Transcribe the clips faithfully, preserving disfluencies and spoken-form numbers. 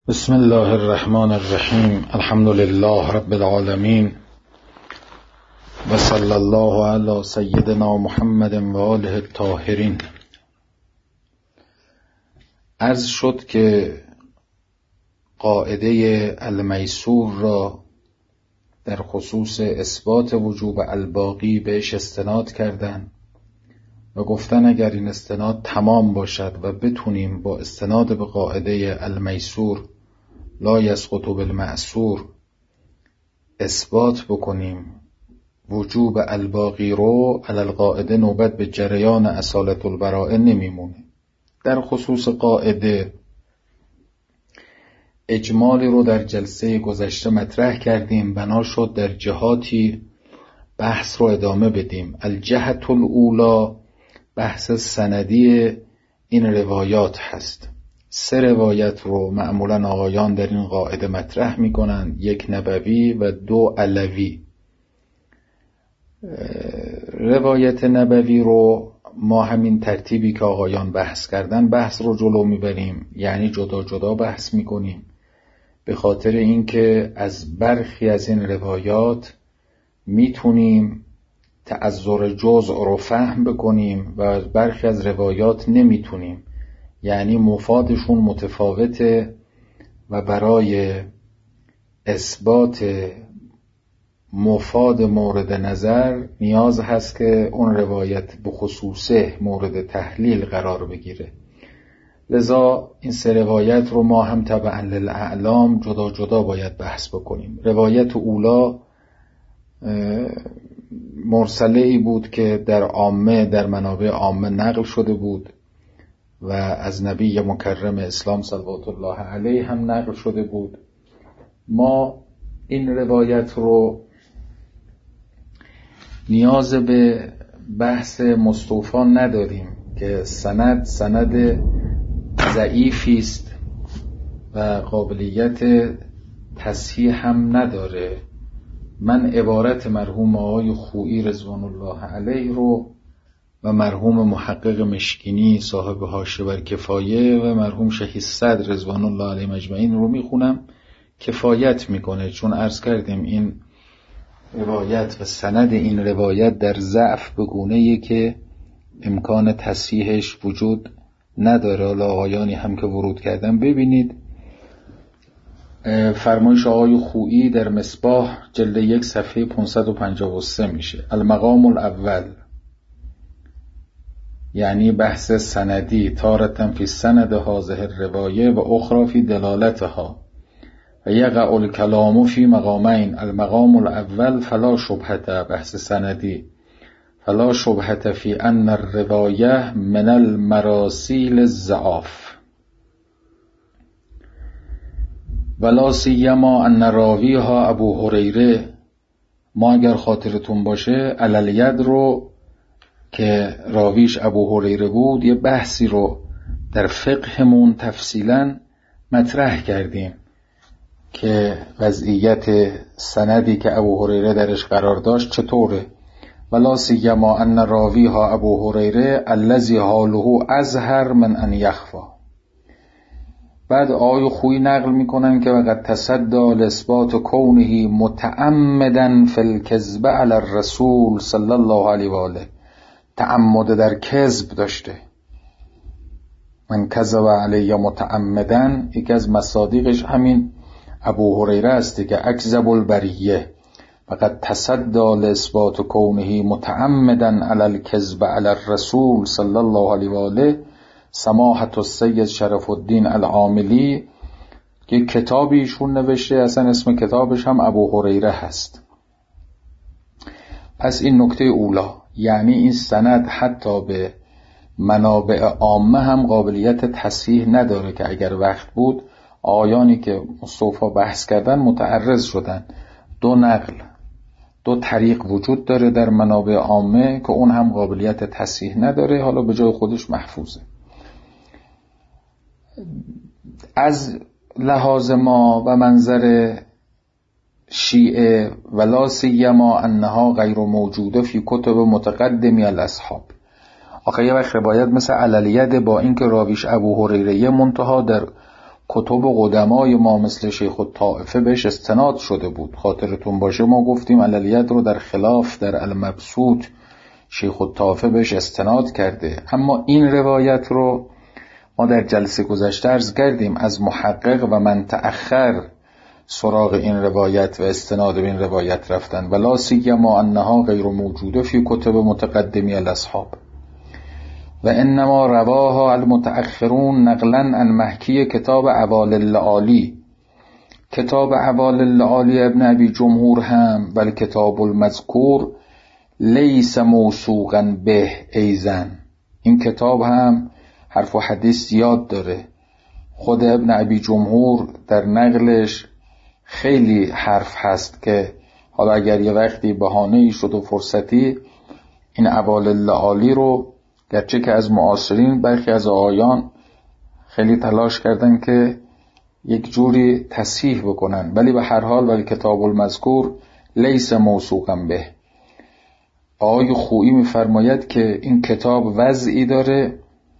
بسم الله الرحمن الرحیم. الحمد لله رب العالمین و صلی الله علی سیدنا محمد و آله الطاهرین. عرض شد که قاعده المیسور را در خصوص اثبات وجوب الباقی بهش استناد کردن و گفتن اگر این استناد تمام باشد و بتونیم با استناد به قاعده المیسور لا یسقط بالمعسور اثبات بکنیم وجوب الباقی رو، علی القاعده نوبت به جریان اصالت البراءه نمیمونه. در خصوص قاعده اجمالی رو در جلسه گذشته مطرح کردیم، بنا شد در جهاتی بحث رو ادامه بدیم. الجهت الاولا بحث سندی این روایات هست. سه روایت رو معمولا آقایان در این قاعده مطرح میکنن، یک نبوی و دو علوی. روایت نبوی رو ما همین ترتیبی که آقایان بحث کردن بحث رو جلو میبریم، یعنی جدا جدا بحث میکنیم، به خاطر اینکه از برخی از این روایات میتونیم تعذر جزء رو فهم بکنیم و از برخی از روایات نمیتونیم، یعنی مفادشون متفاوته و برای اثبات مفاد مورد نظر نیاز هست که اون روایت به خصوصه مورد تحلیل قرار بگیره. لذا این سه روایت رو ما هم تبعا للاعلام جدا جدا باید بحث بکنیم. روایت اولا مرسله ای بود که در عامه در منابع عامه نقل شده بود و از نبی مکرم اسلام صلوات الله علیه هم نقل شده بود. ما این روایت رو نیاز به بحث مستوفی نداریم که سند سند ضعیفی است و قابلیت تصحیح هم نداره. من عبارت مرحوم آقای خویی رضوان الله علیه رو و مرحوم محقق مشکینی صاحب حاشیه بر کفایه و مرحوم شهید صدر رضوان الله علیه مجمعین رو میخونم، کفایت میکنه، چون عرض کردیم این روایت و سند این روایت در ضعف به گونه‌ای که امکان تصحیحش وجود نداره. حالا آقایانی هم که ورود کردن ببینید فرمایش آقای خویی در مصباح جلد یک صفحه پانصد و پنجاه و سه میشه. المقام الاول یعنی بحث سندی، تارة فی سند هذه الروایه و اخرى فی دلالتها و یقع الکلام فی مقامین. المقام الاول فلا شبهة، بحث سندی، فلا شبهة فی ان الروایه من المراسیل الضعاف ولا سیما ان راویها ابو هریره. ما اگر خاطرتون باشه علالید رو که راویش ابو هریره بود یه بحثی رو در فقهمون تفصیلا مطرح کردیم که وضعیت سندی که ابو هریره درش قرار داشت چطوره. ولا سیما ان راویها ابو هریره الذی حاله ازهر من ان یخفا. بعد آقای خویی نقل میکنن که وقد تصدى لاثبات کونه متعمدا فی الکذب علی الرسول صلی الله علیه و آله. تعمد در کذب داشته. من کذب علی متعمدا، یکی از مصادیقش همین ابو هریره است که اکذب البریه. فقد تصدى لاثبات کونه متعمدا علی الکذب علی الرسول صلی الله علیه و آله سماحة السید شرف الدین العاملی که کتابی ایشون نوشته، اصلا اسم کتابش هم ابو هریره هست. پس این نکته اولا، یعنی این سند حتی به منابع عامه هم قابلیت تصحیح نداره که اگر وقت بود آیانی که مستوفا بحث کردن متعرض شدن. دو نقل دو طریق وجود داره در منابع عامه که اون هم قابلیت تصحیح نداره، حالا به جای خودش محفوظه. از لحاظ ما و منظر شیعه ولا سیما انها غیر موجوده فی کتب متقدمی الاصحاب. آخه یه وقت روایت مثل علالید با اینکه راویش ابو هریره منتها در کتب قدمای ما مثل شیخ الطائفه بهش استناد شده بود. خاطرتون باشه ما گفتیم علالید رو در خلاف در المبسوط شیخ الطائفه بهش استناد کرده، اما این روایت رو ما در جلسه گذشته عرض کردیم از محقق و من تأخر سراغ این روایت و استناد به این روایت رفتن، ولا سیما انها غیر موجوده فی کتب متقدمی الاصحاب و انما رواها المتأخرون نقلا عن محکی کتاب اعوال اللآلی. کتاب اعوال اللآلی ابن ابی جمهور هم بل کتاب المذکور لیس موثوقا به ایزن، این کتاب هم حرف و حدیث زیاد داره. خود ابن ابی جمهور در نقلش خیلی حرف هست که حالا اگر یه وقتی بهانه‌ای شد و فرصتی این اعوال اللآلی رو، گرچه که از معاصرین برخی از آیان خیلی تلاش کردن که یک جوری تصحیح بکنن، ولی به هر حال ولی کتاب المذکور لیس موثوقا به. آقای خویی می‌فرماید که این کتاب وضعی داره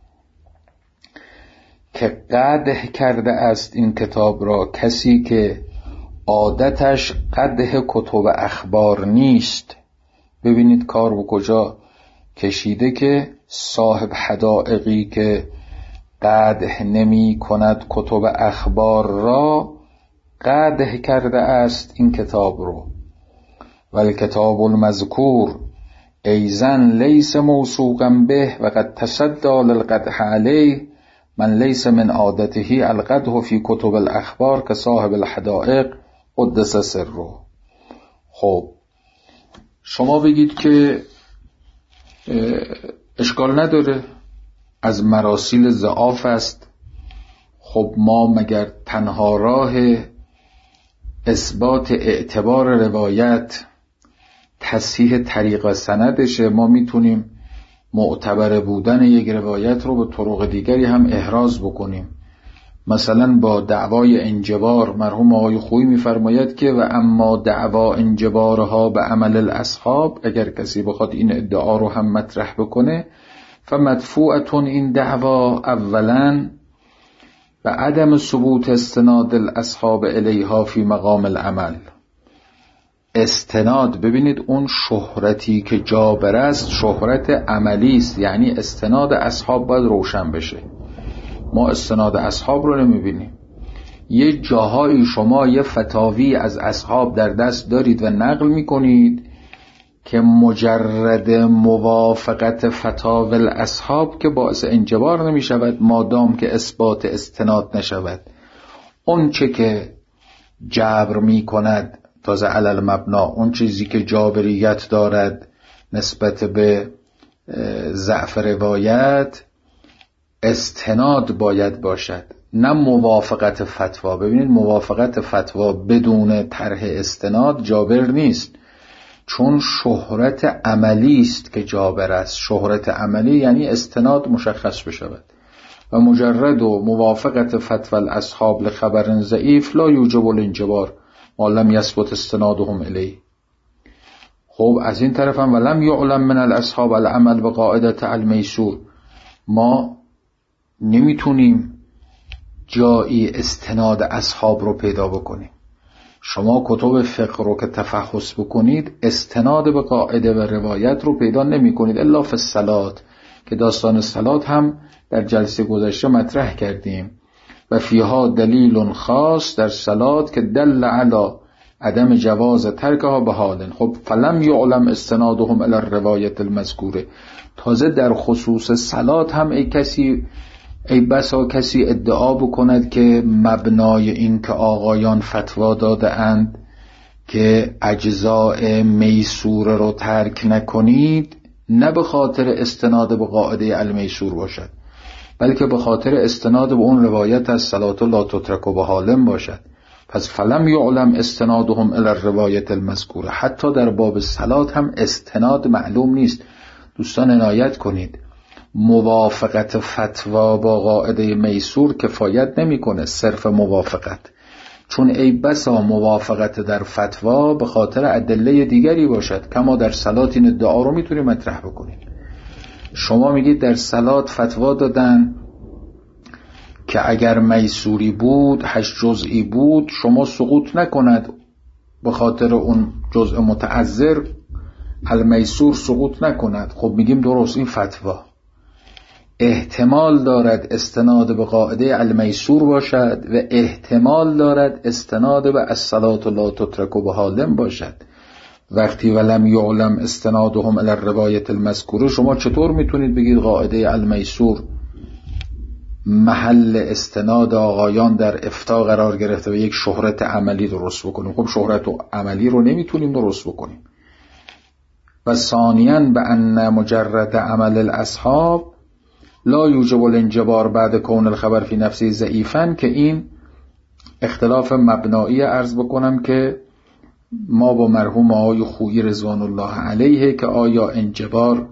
که قدح کرده است این کتاب را کسی که عادتش قدح کتب اخبار نیست. ببینید کار به کجا کشیده که صاحب حدائقی که قدح نمی کند کتب اخبار را قدح کرده است این کتاب رو. ولی کتاب المذکور ایزن لیس موثوقا به و قد تصدى للقدح علیه من لیس من عادته القدح فی کتب الاخبار که صاحب الحدائق قدس سره. خب شما بگید که اشکال نداره، از مراسیل ضعاف است. خب ما مگر تنها راه اثبات اعتبار روایت تصحیح طریق و سندشه؟ ما میتونیم معتبر بودن یک روایت رو به طرق دیگری هم احراز بکنیم. مثلا با دعوای انجبار مرحوم آقای خویی میفرماید که و اما دعوا انجبارها به عمل الاصحاب، اگر کسی بخواد این ادعا رو هم مطرح بکنه فمدفوعتون این دعوا اولا و عدم ثبوت استناد الاصحاب الیها فی مقام العمل. استناد، ببینید اون شهرتی که جابر است شهرت عملی است، یعنی استناد اصحاب باید روشن بشه. ما استناد اصحاب رو نمیبینیم. یه جاهایی شما یه فتاوی از اصحاب در دست دارید و نقل میکنید که مجرد موافقت فتاوی الاصحاب که باعث انجبار نمیشود مادام که اثبات استناد نشود. اون چه که جبر میکند تازه علل مبنا، اون چیزی که جابریت دارد نسبت به ضعف روایت استناد باید باشد نه موافقت فتوا. ببینید موافقت فتوا بدون طرح استناد جابر نیست، چون شهرت عملی است که جابر است. شهرت عملی یعنی استناد مشخص بشود و مجرد و موافقت فتوا الاصحاب لخبر ضعیف لا یوجب الانجبار ما لم یثبت استنادهم الیه. خب از این طرف هم ولم یعلم من الاصحاب العمل بقاعده المیسور، ما نمیتونیم جایی استناد اصحاب رو پیدا بکنیم. شما کتب فقه رو که تفحص بکنید استناد به قاعده و روایت رو پیدا نمی کنید الا فی الصلاة که داستان الصلاة هم در جلسه گذشته مطرح کردیم و فیها دلیل خاص در صلاة که دل علی عدم جواز ترکها به حال. خب فلم یعلم استنادهم الی الروایت المذکوره. تازه در خصوص صلاة هم ای کسی ای بسا کسی ادعا بکند که مبنای این که آقایان فتوا داده اند که اجزاء میسور رو ترک نکنید نه به خاطر استناد به قاعده المیسور باشد، بلکه به خاطر استناد به اون روایت از صلات لا تترک به حالم باشد. پس فلم یعلم استنادهم الی الروایت المذکوره. حتی در باب صلات هم استناد معلوم نیست. دوستان عنایت کنید، موافقت فتوا با قاعده میسور کفایت نمیکنه، صرف موافقت، چون ای بسا موافقت در فتوا به خاطر ادله دیگری باشد. کما در صلات این ادعا رو میتونی مطرح بکنید. شما میگید در صلات فتوا دادن که اگر میسوری بود هشت جزئی بود شما سقوط نکند به خاطر اون جزء متعذر المیسور سقوط نکند. خب میگیم درست، این فتوا احتمال دارد استناد به قاعده المیسور باشد و احتمال دارد استناد به الصلاة لا تترک بحالم باشد. وقتی ولم یعلم استنادهم الی الروایت المذکوره، شما چطور میتونید بگید قاعده المیسور محل استناد آقایان در افتاء قرار گرفته و یک شهرت عملی درست بکنیم؟ خب شهرت عملی رو نمیتونیم درست بکنیم. و ثانیاً به ان مجرد عمل الاصحاب لا یوجب الانجبار بعد کون الخبر فی نفسه ضعیفاً، که این اختلاف مبنایی عرض بکنم که ما با مرحوم آقای خویی رضوان الله علیه که آیا انجبار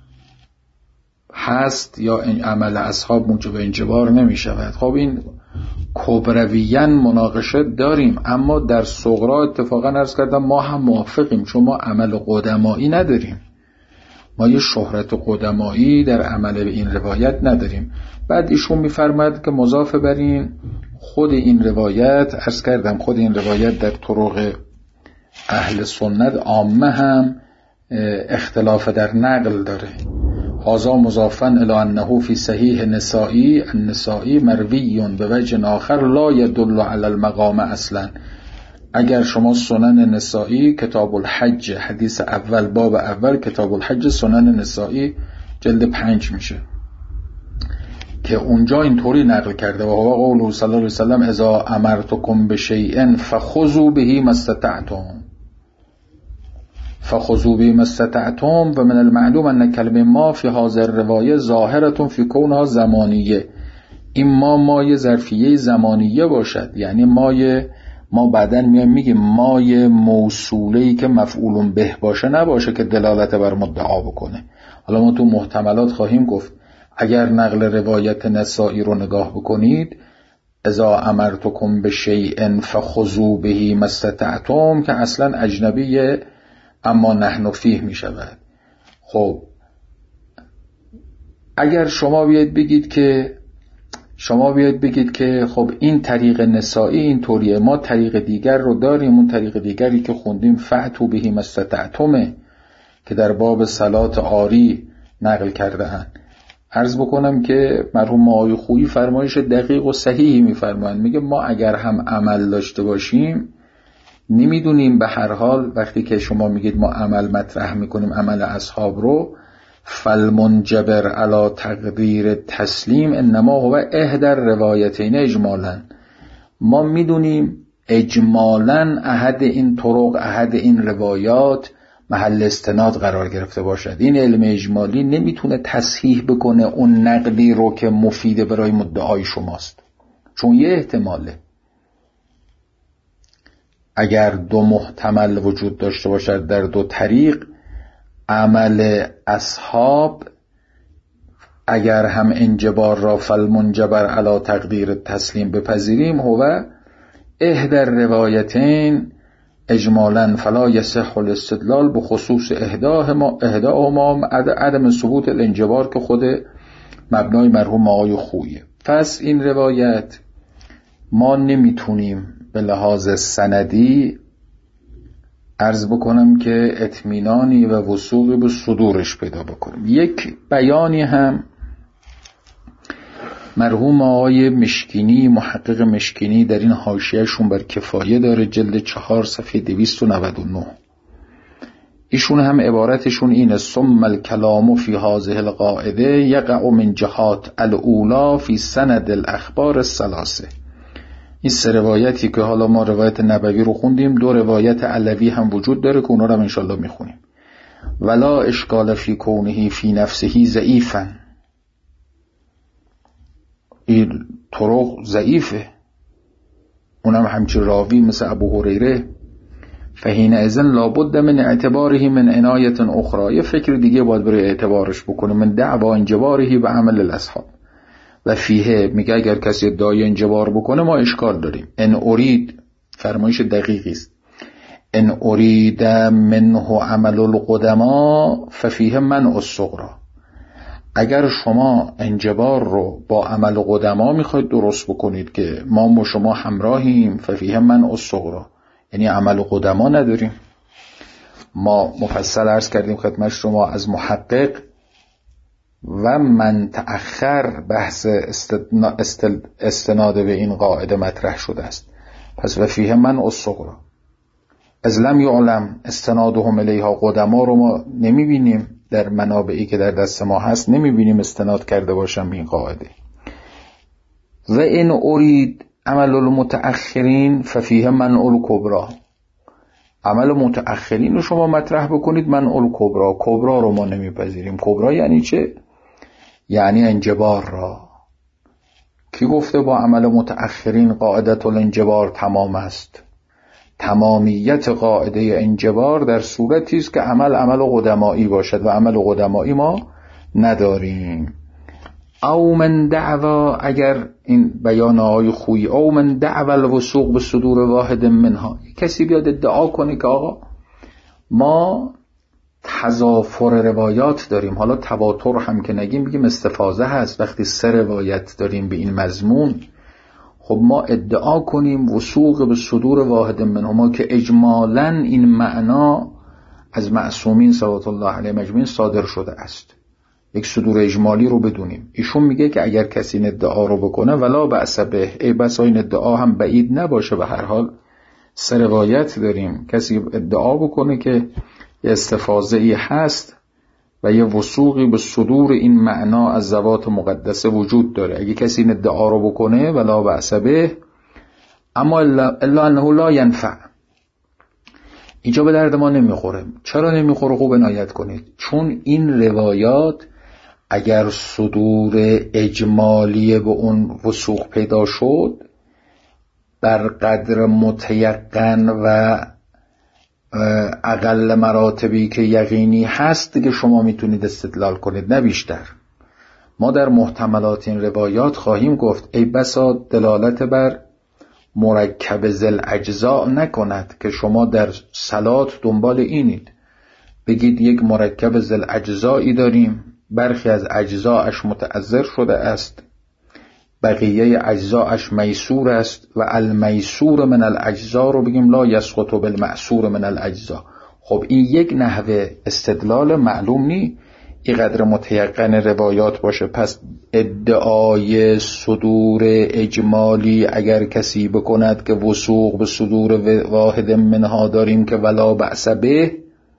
هست یا این عمل اصحاب موجب انجبار نمی شود. خب این کبرویاً مناقشه داریم، اما در صغرا اتفاقا عرض کردم ما هم موافقیم، چون ما عمل قدمایی نداریم، ما یه شهرت قدمایی در عمل به این روایت نداریم. بعد ایشون میفرماد که مضاف بر این خود این روایت عرض کردم خود این روایت در طرق اهل سنت عامه هم اختلاف در نقل داره. هذا مضافا الی انه فی صحیح نسائی النسائی مروی به وجه آخر لا یدل علی المقام اصلا. اگر شما سنن نسائی کتاب الحج حدیث اول باب اول کتاب الحج سنن نسائی جلد پنج میشه که اونجا اینطوری نقل کرده و هو قوله صلی الله علیه وسلم اذا امرتکم بشیء فخذوا به ما استطعتم فخذوا به ما استطعتم و من المعلوم ان کلمه ما فی هذه الروایه ظاهرة فی کونها زمانیه. این ما مای ظرفیه زمانیه باشد، یعنی مای ما بعدن میام میگیم مای موصوله‌ای که مفعول به باشه نباشه که دلالت بر مدعا بکنه. حالا ما تو محتملات خواهیم گفت اگر نقل روایت نسائی رو نگاه بکنید اذا امرتکم بشیء فخذوا به ما استطعتم که اصلا اجنبیه اما نحن فیه می شود. خب اگر شما بیاید بگید که شما بیاید بگید که خب این طریق نسائی این طوریه، ما طریق دیگر رو داریم، اون طریق دیگری که خوندیم فأتوا به ما استطعتم که در باب صلات عاری نقل کرده اند. عرض بکنم که مرحوم آقای خویی فرمایش دقیق و صحیحی میفرمایند، میگه ما اگر هم عمل داشته باشیم نمیدونیم به هر حال وقتی که شما میگید ما عمل مطرح میکنیم عمل اصحاب رو فالمنجبر علی تقدیر تسلیم انما هو احدى الروایتین اجمالا، ما میدونیم اجمالا احد این طرق احد این روایات محل استناد قرار گرفته باشد. این علم اجمالی نمیتونه تصحیح بکنه اون نقلی رو که مفید برای مدعای شماست، چون یه احتماله. اگر دو محتمل وجود داشته باشد در دو طریق، عمل اصحاب اگر هم انجبار را فالمنجبر علی تقدیر تسلیم بپذیریم هو احدى الروایتین اجمالا فلا یصح الاستدلال بخصوص احداهما احداهما عدم ثبوت الانجبار که خود مبنای مرحوم آقای خویه. پس این روایت ما نمیتونیم به لحاظ سندی عرض بکنم که اطمینانی و وثوقی به صدورش پیدا بکنیم. یک بیانی هم مرحوم آقای مشکینی محقق مشکینی در این حاشیه‌شون بر کفایه داره جلد چهار صفحه دویست و نود و نه. ایشون هم عبارتشون اینه ثم الکلام فی هذه القاعده یقع من جهات الاولی فی سند الاخبار الثلاثه. این سه روایتی که حالا ما روایت نبوی رو خوندیم، دو روایت علوی هم وجود داره که اونا رو هم انشالله میخونیم. ولا اشکال فی کونه فی نفسه ضعیفا، این طرق ضعیفه، اونم همچی راوی مثل ابو هریره، فحین اذن لابد من اعتباره من عنایت اخرى، یه فکر دیگه باید برای اعتبارش بکنه، من دعوا انجباره به عمل الاصحاب. و فیه میگه اگر کسی ادعای انجبار بکنه ما اشکال داریم. ان ارید، فرمایش دقیقی است، ان ارید منه عمل القدما ففیه منع الصغرى، اگر شما انجبار رو با عمل قدما میخواید درست بکنید که ما و شما همراهیم، ففیه من الصغری، یعنی عمل قدما نداریم. ما مفصل عرض کردیم خدمت شما از محقق و من تأخر بحث استناد به این قاعده مطرح شده است. پس وفیه من الصغری از لم یعلم استنادهم الیها، قدما رو ما نمیبینیم در منابعی که در دست ما هست، نمیبینیم استناد کرده باشم به این قاعده. و این ارید عمل المتأخرین ففیه من الکبری، عمل متأخرین رو شما مطرح بکنید من الکبری، کبرا رو ما نمیپذیریم. کبرا یعنی چه؟ یعنی انجبار را. کی گفته با عمل متأخرین قاعدت الانجبار تمام است؟ تمامیت قاعده انجبار در صورتی است که عمل عمل قدمایی باشد و عمل قدمایی ما نداریم. او من دعوا، اگر این بیان آقای خویی، او من دعوا الوثوق به صدور واحد منها، کسی بیاد ادعا کنه که آقا ما تضافر روایات داریم، حالا تواتر هم که نگیم بگیم استفاضه هست، وقتی سه روایت داریم به این مضمون، خب ما ادعا کنیم وثوق به صدور واحد منهما که اجمالاً این معنا از معصومین صلوات الله علیهم اجمعین صادر شده است، یک صدور اجمالی رو بدونیم. ایشون میگه که اگر کسی این ادعا رو بکنه ولا بأس به، ای بسا این ادعا هم بعید نباشه، به هر حال سه روایت داریم، کسی ادعا بکنه که استفاضه ای هست و یه وثوقی به صدور این معنا از ذوات مقدسه وجود داره، اگه کسی این ادعا رو بکنه ولا بأس به، اما الا انه لا ینفع، اینجا به درد ما نمیخوره. چرا نمیخوره؟ خوب عنایت کنید، چون این روایات اگر صدور اجمالی به اون وثوق پیدا شد بر قدر متیقن و اقل مراتبی که یقینی هست دیگه شما میتونید استدلال کنید، نه بیشتر. ما در محتملات این روایات خواهیم گفت ای بسا دلالت بر مرکب ذل اجزا نکند که شما در صلات دنبال اینید، بگید یک مرکب ذل اجزایی داریم، برخی از اجزاش متعذر شده است، بقیه اجزاش میسور است و المیسور من الاجزا رو بگیم لا یسقط بالمعسور من الاجزا. خب این یک نحوه استدلال معلوم نی اینقدر متیقن روایات باشه. پس ادعای صدور اجمالی اگر کسی بکند که وثوق به صدور واحد منها داریم که ولا بأس به،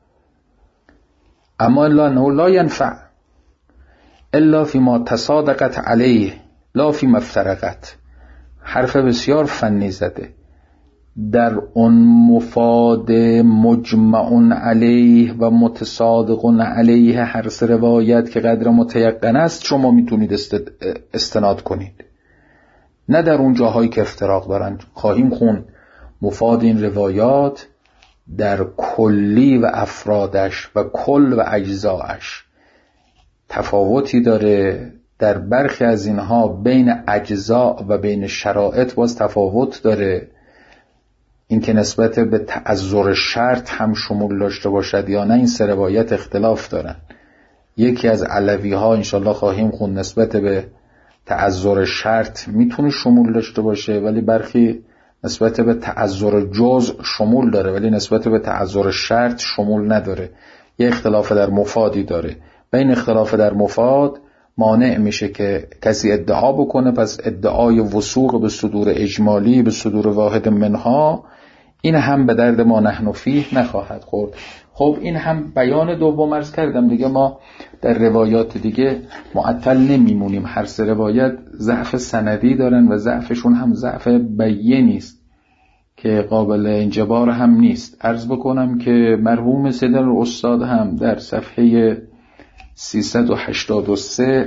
اما الا انه لا ینفع الا فيما تصادقت علیه لا فيما افترقت، حرف بسیار فنی زده، در اون مفاد مجمع علیه و متصادق علیه هر سه روایت که قدر متیقن است شما میتونید استناد کنید، نه در اون جاهایی که افتراق دارن. خواهیم خوند مفاد این روایات در کلی و افرادش و کل و اجزاش تفاوتی داره، در برخی از اینها بین اجزا و بین شرائط باز تفاوت داره، این که نسبت به تعذر شرط هم شمول داشته باشد یا نه، این سه روایت اختلاف دارن. یکی از علوی ها انشالله خواهیم خوند نسبت به تعذر شرط میتونه شمول داشته باشه، ولی برخی نسبت به تعذر جزء شمول داره ولی نسبت به تعذر شرط شمول نداره، یه اختلاف در مفادی داره. و این اختلاف در مفاد مانع میشه که کسی ادعا بکنه، پس ادعای وثوق به صدور اجمالی به صدور واحد منها این هم به درد ما نحن فیه نخواهد خورد. خب این هم بیان دوم عرض کردم دیگه، ما در روایات دیگه معطل نمیمونیم، هر سه روایت ضعف سندی دارن و ضعفشون هم ضعف بیه نیست که قابل انجبار هم نیست. عرض بکنم که مرحوم سید الاستاد هم در صفحه سیصد و هشتاد و سه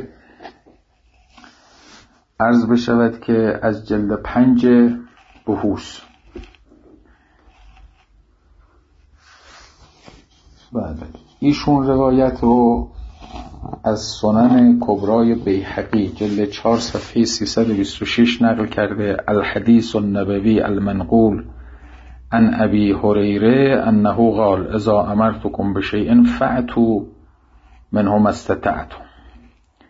عرض بشود که از جلد پنج بحوث بعد ایشون روایت رو از سنن کبرای بیهقی جلد چهار صفحه سیصد و بیست و شش نقل کرده. الحدیث النبوی المنقول عن ابی هریره انه قال اذا امرتكم بشیء فأتوا منه ما استطعتم.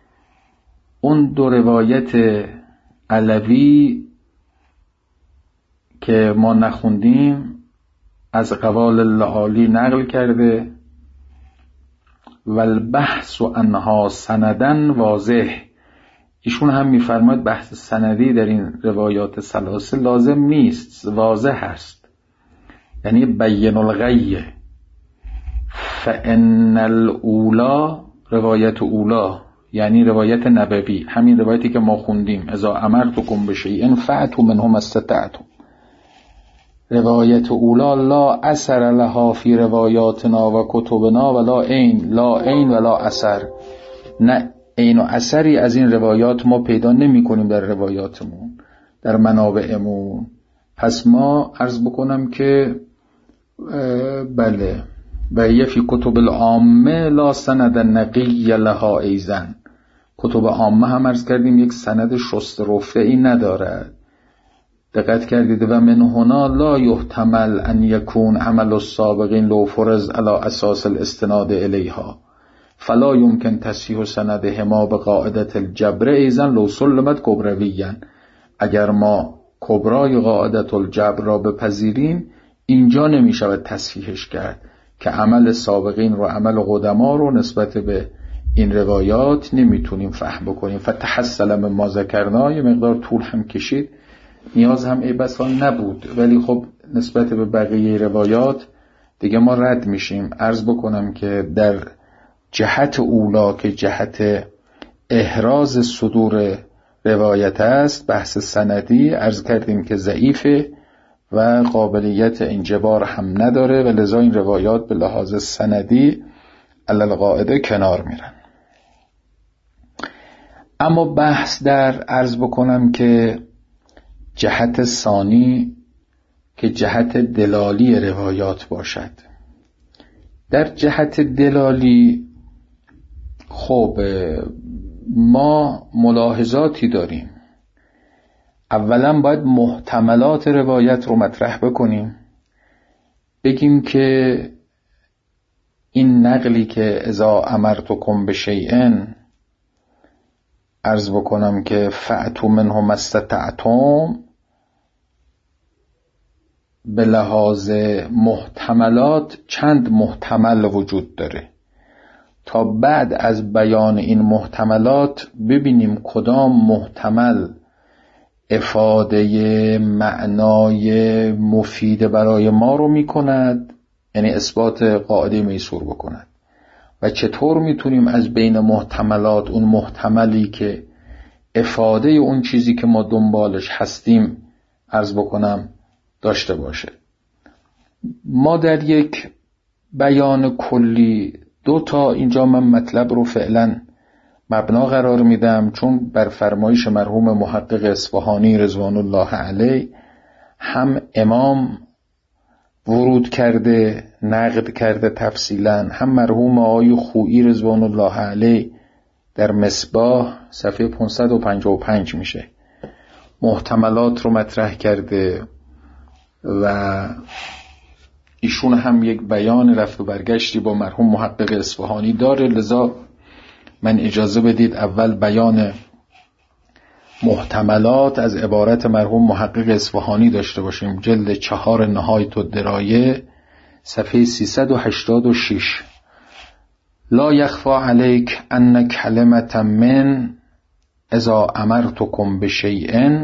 اون دو روایت علوی که ما نخوندیم از قوال اللعالی نقل کرده و البحث عنها سندن واضح. ایشون هم میفرماید بحث سندی در این روایات ثلاثه لازم نیست، واضح هست، یعنی بین الغیه. فان الاولا، روایت اولا یعنی روایت نبوی، همین روایتی که ما خوندیم، اذا امرتکم بشیء فأتوا منه ما استطعتم. روایت اولا لا اثر لها فی روایاتنا و کتبنا ولا عین، لا عین ولا اثر، نه عین و اثری از این روایات ما پیدا نمی کنیم در روایاتمون، در منابعمون. پس ما عرض بکنم که بله، و یه فی کتب العامه لا سند نقی لها ایزن، کتب عامه هم عرض کردیم یک سند شست رفعی ندارد. دقت کردید؟ و من هنا لا یحتمل ان یکون عمل السابقین لو فرض علی اساس الاستناد الیها فلا یمکن تصحیح سندهما بقاعدة الجبر ایزن لو سلمت کبرویاً. اگر ما کبرای قاعدة الجبر را بپذیریم اینجا نمیشود تصحیحش کرد که عمل سابقین رو، عمل قدما رو نسبت به این روایات نمیتونیم فهم بکنیم. فتحصل من ما ذکرنا، یه مقدار طول هم کشید، نیاز هم ای بسا نبود، ولی خب نسبت به بقیه روایات دیگه ما رد میشیم. عرض بکنم که در جهت اولا که جهت احراز صدور روایت است، بحث سندی عرض کردیم که ضعیفه و قابلیت انجبار هم نداره و لذا این روایات به لحاظ سندی علل قاعده کنار میرن. اما بحث در عرض بکنم که جهت ثانی که جهت دلالی روایات باشد. در جهت دلالی خب ما ملاحظاتی داریم. اولا باید محتملات روایت رو مطرح بکنیم، بگیم که این نقلی که اذا امرتکم بشیء عرض بکنم که فأتوا منه ما استطعتم، به لحاظ محتملات چند محتمل وجود داره. تا بعد از بیان این محتملات ببینیم کدام محتمل افاده معنای مفید برای ما رو میکند، یعنی اثبات قاعده میسور بکند، و چطور میتونیم از بین محتملات اون محتملی که افاده اون چیزی که ما دنبالش هستیم عرض بکنم داشته باشه. ما در یک بیان کلی دو تا اینجا من مطلب رو فعلا مبنا قرار میدم، چون بر فرمایش مرحوم محقق اصفهانی رضوان الله علیه هم امام ورود کرده نقد کرده تفصیلا، هم مرحوم آقای خویی رضوان الله علیه در مصباح صفحه پانصد و پنجاه و پنج میشه محتملات رو مطرح کرده و ایشون هم یک بیان رفت و برگشتی با مرحوم محقق اصفهانی داره. لذا من اجازه بدید اول بیان محتملات از عبارت مرحوم محقق اصفهانی داشته باشیم. جلد چهار نهایت الدرایه صفحه سیصد و هشتاد و شش. لا یخفی علیک ان کلمة من اذا امرتکم بشیء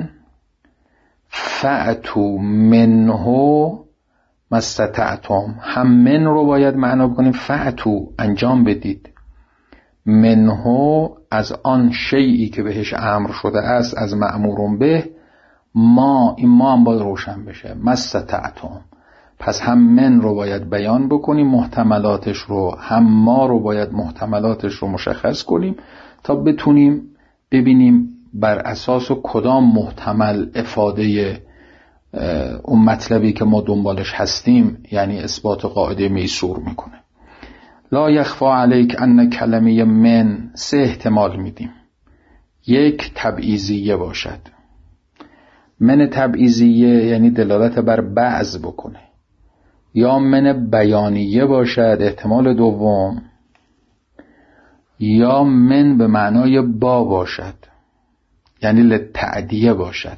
فأتوا منه ما استطعتم. هم من رو باید معنا بکنیم، فأتوا انجام بدید، منه از آن شیئی که بهش امر شده است، از مأمورون به، ما این ما هم باید روشن بشه، ما استطعتم. پس هم من رو باید بیان بکنیم محتملاتش رو، هم ما رو باید محتملاتش رو مشخص کنیم تا بتونیم ببینیم بر اساس کدام محتمل افاده اون مطلبی که ما دنبالش هستیم یعنی اثبات قاعده میسور میکنه. لا یخفی علیک ان کلمه من سه احتمال میدیم. یک تبعیضیه باشد، من تبعیضیه یعنی دلالت بر بعض بکنه، یا من بیانیه باشد احتمال دوم، یا من به معنای با باشد، یعنی للتعدیه باشد.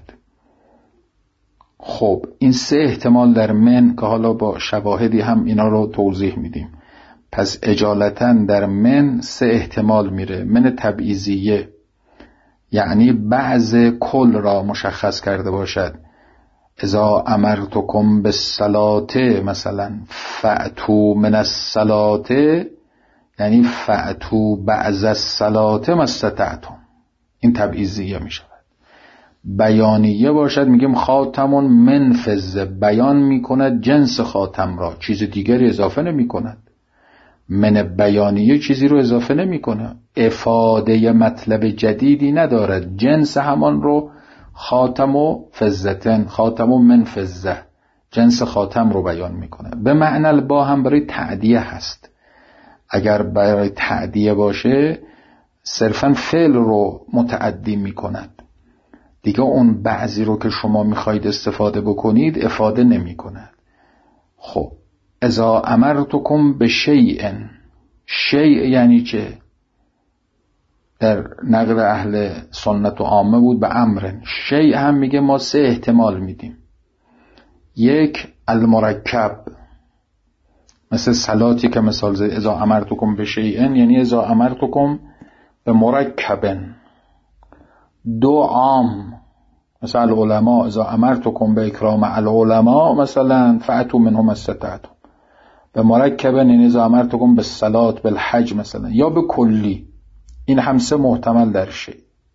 خب این سه احتمال در من که حالا با شواهدی هم اینا رو توضیح میدیم. پس اجالتا در من سه احتمال میره. من تبعیضیه یعنی بعض کل را مشخص کرده باشد. اذا امرتکم بالصلاة مثلا فأتوا من الصلاة، یعنی فأتوا بعض الصلاة ما استطعتم. این تبعیضیه می شود. بیانیه باشد میگیم خاتمون من فضه، بیان میکند جنس خاتم را، چیز دیگری اضافه نمی کند. من بیانیه چیزی رو اضافه نمی کنه، افاده مطلب جدیدی ندارد، جنس همان رو خاتم و فضتن، خاتم و من فضه، جنس خاتم رو بیان میکنه. به معنی البا هم برای تعدیه هست. اگر برای تعدیه باشه صرفا فعل رو متعدی میکند دیگه، اون بعضی رو که شما میخواید استفاده بکنید افاده نمی کند. خب اذا امرتکم بشیء، شیء یعنی چه؟ در نقل اهل سنت و عامه بود به امر. شیء هم میگه ما سه احتمال میدیم. یک المرکب، مثل صلاتی که مثال زد اذا امرتکم بشیء، یعنی اذا امرتکم به مرکب. دو عام، مثل العلماء اذا امرتکم به اکرام العلماء مثلا فأتوا منهم استطعتم. به مرکب یعنی اذا امرتکم به صلات بالحج مثلا، یا به کلی. این همسه محتمل در شیء.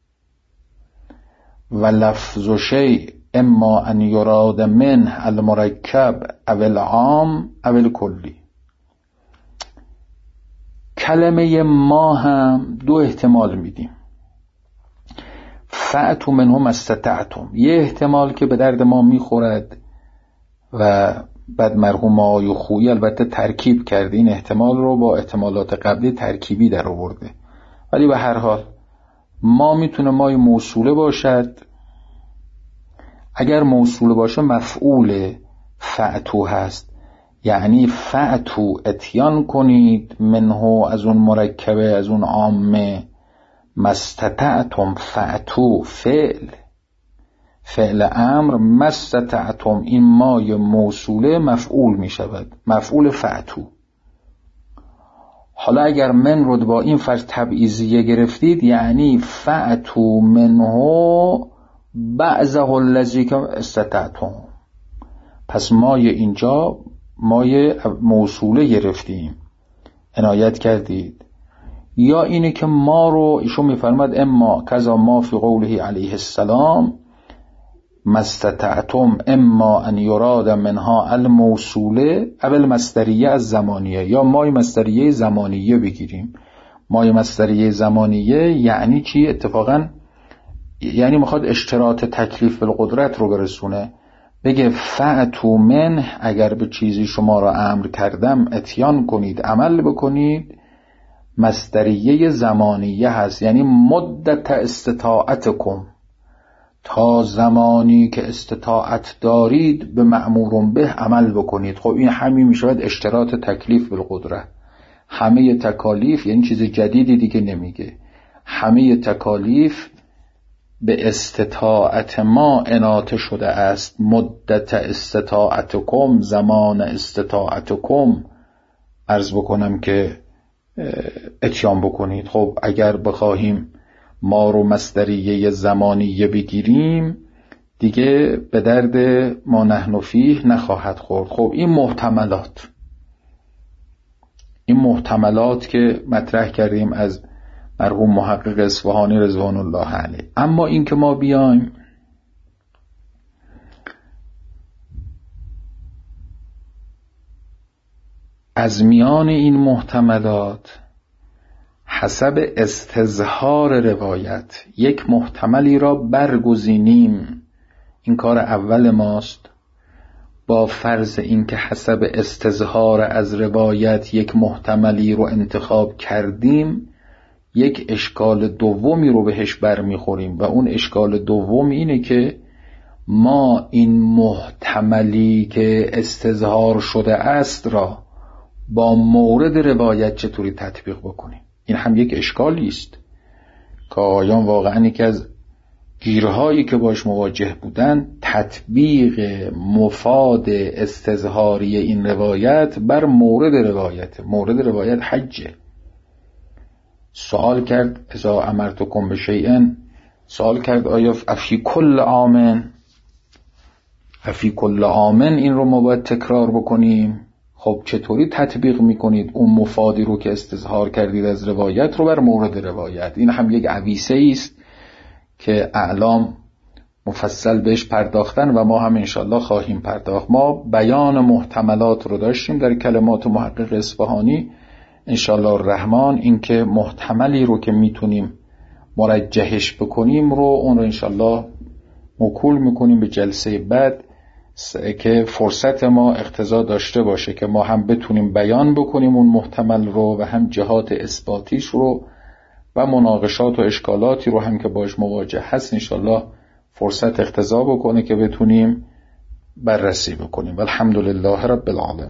و لفظ شیء اما ان یراد من المرکب او العام او الکلی. کلمه ما هم دو احتمال میدیم. فأتوا منهم استطعتم، یه احتمال که به درد ما میخورد و بعد مرحوم آقای خویی البته ترکیب کرده این احتمال رو با احتمالات قبلی ترکیبی در آورده، ولی به هر حال ما میتونه مای موصوله باشد. اگر موصوله باشه مفعول فأتوا هست، یعنی فأتوا اتیان کنید منه از اون مرکبه از اون عامه، مستطعتم فأتوا فعل فعل امر، مستطعتم این مای موصوله مفعول می شود، مفعول فأتوا. حالا اگر من رو با این فرض تبعیضیه گرفتید یعنی فأتوا منه بعضه الذی که استطعتم، پس مای اینجا مای موصوله گرفتیم، عنایت کردید. یا اینه که ما رو ایشون میفرماد اما کذا ما فی قوله علیه السلام مستطعتم اما ان یراد منها الموصوله او المصدریه از زمانیه، یا مای مصدریه زمانیه بگیریم. مای مصدریه زمانیه یعنی چی؟ اتفاقا یعنی میخواد اشتراط تکلیف بالقدرت رو برسونه، بگه فأتوا من، اگر به چیزی شما را امر کردم اتیان کنید، عمل بکنید، مصدریه زمانیه هست، یعنی مدت استطاعتکم، تا زمانی که استطاعت دارید به مأمور به عمل بکنید. خب این همین میشود اشتراط تکلیف بالقدرت. همه تکالیف یعنی چیز جدیدی دیگه نمیگه، همه تکالیف به استطاعت ما اناته شده است. مدت استطاعتکم، زمان استطاعتکم، عرض بکنم که اتیان بکنید. خب اگر بخواهیم ما رو مصدریه زمانیه بگیریم دیگه به درد ما نحن فیه نخواهد خورد. خب این محتملات این محتملات که مطرح کردیم از مرحوم محقق اصفهانی رضوان الله علیه. اما این که ما بیایم از میان این محتملات حسب استظهار روایت یک محتملی را برگزینیم، این کار اول ماست. با فرض این که حسب استظهار از روایت یک محتملی رو انتخاب کردیم، یک اشکال دومی رو بهش برمیخوریم و اون اشکال دوم اینه که ما این محتملی که استظهار شده است را با مورد روایت چطوری تطبیق بکنیم. این هم یک اشکالی است که آیان واقعا یکی از گیرهایی که باش مواجه بودن تطبیق مفاد استظهاری این روایت بر مورد روایت. مورد روایت حجه. سوال کرد اذا امرتکم بشیء، سوال کرد آیا افی کل عام، افی کل عام این رو ما باید تکرار بکنیم؟ خب چطوری تطبیق میکنید اون مفادی رو که استظهار کردید از روایت رو بر مورد روایت؟ این هم یک عویصه است که اعلام مفصل بهش پرداختن و ما هم انشالله خواهیم پرداخت. ما بیان محتملات رو داشتیم در کلمات محقق اصفهانی، انشالله الرحمن این که محتملی رو که میتونیم مرجحش بکنیم رو اون رو انشالله موکول میکنیم به جلسه بعد که فرصت ما اقتضا داشته باشه که ما هم بتونیم بیان بکنیم اون محتمل رو و هم جهات اثباتیش رو و مناقشات و اشکالاتی رو هم که باش مواجه هست انشالله فرصت اقتضا بکنه که بتونیم بررسی بکنیم. والحمدلله رب العالمین.